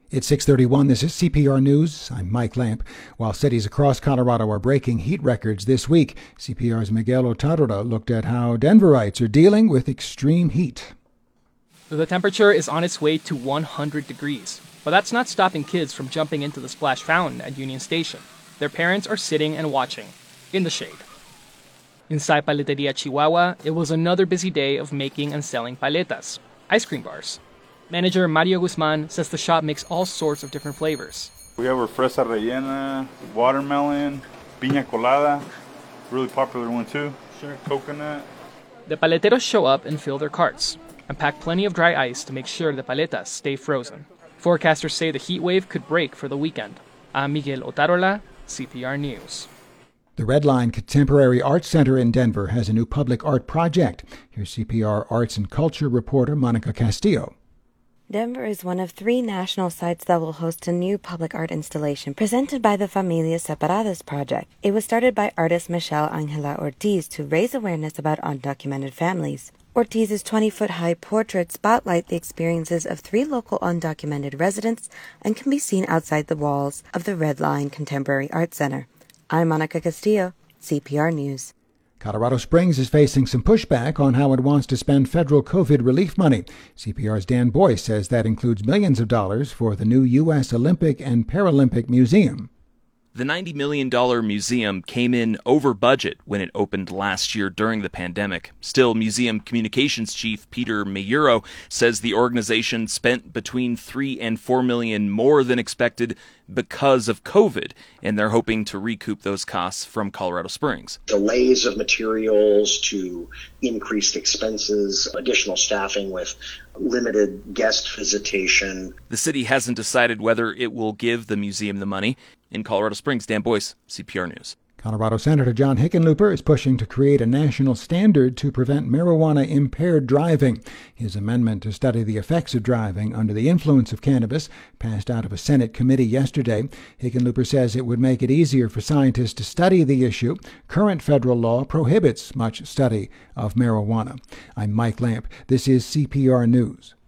It's 6:31. This is CPR News. I'm Mike Lamp. While cities across Colorado are breaking heat records this week, CPR's Miguel Otárola looked at how Denverites are dealing with extreme heat. The temperature is on its way to 100 degrees, but that's not stopping kids from jumping into the splash fountain at Union Station. Their parents are sitting and watching, in the shade. Inside Paleteria Chihuahua, it was another busy day of making and selling paletas, ice cream bars. Manager Mario Guzman says the shop makes all sorts of different flavors. We have our fresa rellena, watermelon, piña colada, really popular one too. Sure. Coconut. The paleteros show up and fill their carts and pack plenty of dry ice to make sure the paletas stay frozen. Forecasters say the heat wave could break for the weekend. I'm Miguel Otárola, CPR News. The Red Line Contemporary Arts Center in Denver has a new public art project. Here's CPR Arts and Culture reporter Monica Castillo. Denver is one of 3 national sites that will host a new public art installation presented by the Familias Separadas project. It was started by artist Michelle Angela Ortiz to raise awareness about undocumented families. Ortiz's 20-foot-high portrait spotlight the experiences of 3 local undocumented residents and can be seen outside the walls of the Red Line Contemporary Art Center. I'm Monica Castillo, CPR News. Colorado Springs is facing some pushback on how it wants to spend federal COVID relief money. CPR's Dan Boyce says that includes millions of dollars for the new U.S. Olympic and Paralympic Museum. The $90 million museum came in over budget when it opened last year during the pandemic. Still, museum communications chief Peter Mayuro says the organization spent between $3 and $4 million more than expected because of COVID, and they're hoping to recoup those costs from Colorado Springs. Delays of materials to increased expenses, additional staffing with limited guest visitation. The city hasn't decided whether it will give the museum the money. In Colorado Springs, Dan Boyce, CPR News. Colorado Senator John Hickenlooper is pushing to create a national standard to prevent marijuana-impaired driving. His amendment to study the effects of driving under the influence of cannabis passed out of a Senate committee yesterday. Hickenlooper says it would make it easier for scientists to study the issue. Current federal law prohibits much study of marijuana. I'm Mike Lamp. This is CPR News.